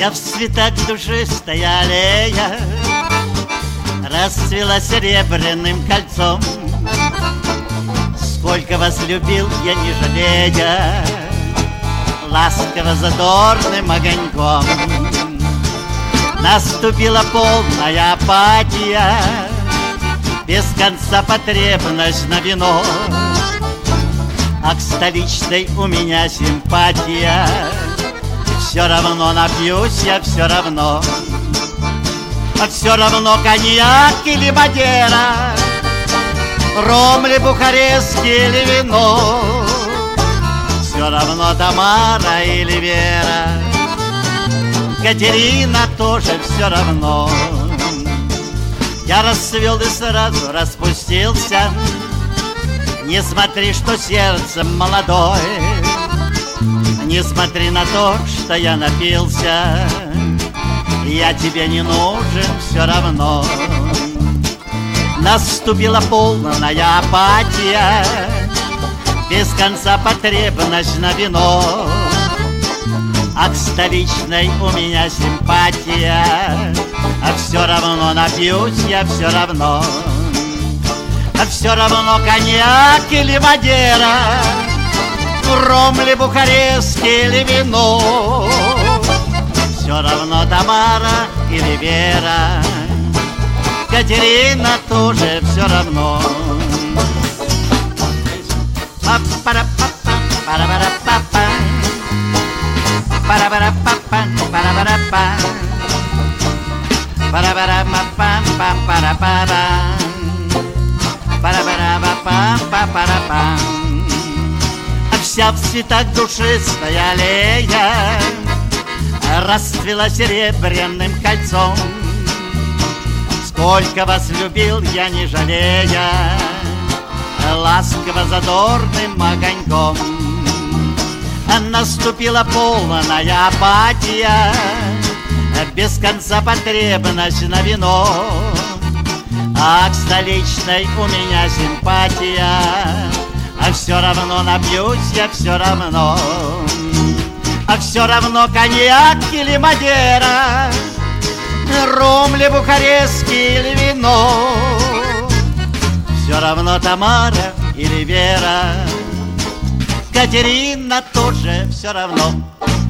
Вся в цветах душистая аллея расцвела серебряным кольцом. Сколько вас любил я, не жалея, ласково задорным огоньком. Наступила полная апатия, без конца потребность на вино. А к столичной у меня симпатия, все равно напьюсь я, все равно. А все равно коньяк или мадера, ром ли бухарестский или вино. Все равно Тамара или Вера, Катерина тоже все равно. Я расцвел и сразу распустился. Не смотри, что сердце молодое, не смотри на то, что я напился. Я тебе не нужен все равно. Наступила полная апатия, без конца потребность на вино. А к столичной у меня симпатия, а все равно напьюсь я, все равно. А все равно коньяк или мадера, ром ли бухарестский или вино. Все равно Тамара или Вера, Катерина тоже все равно. Вся в цветах душистая аллея расцвела серебряным кольцом. Сколько вас любил я, не жалея, ласково задорным огоньком. Наступила полная апатия, без конца потребность на вино. А к столичной у меня симпатия, а все равно напьюсь я, все равно. А все равно коньяк или мадера, ром ли бухарестский или вино. Все равно Тамара или Вера, Катерина тоже все равно.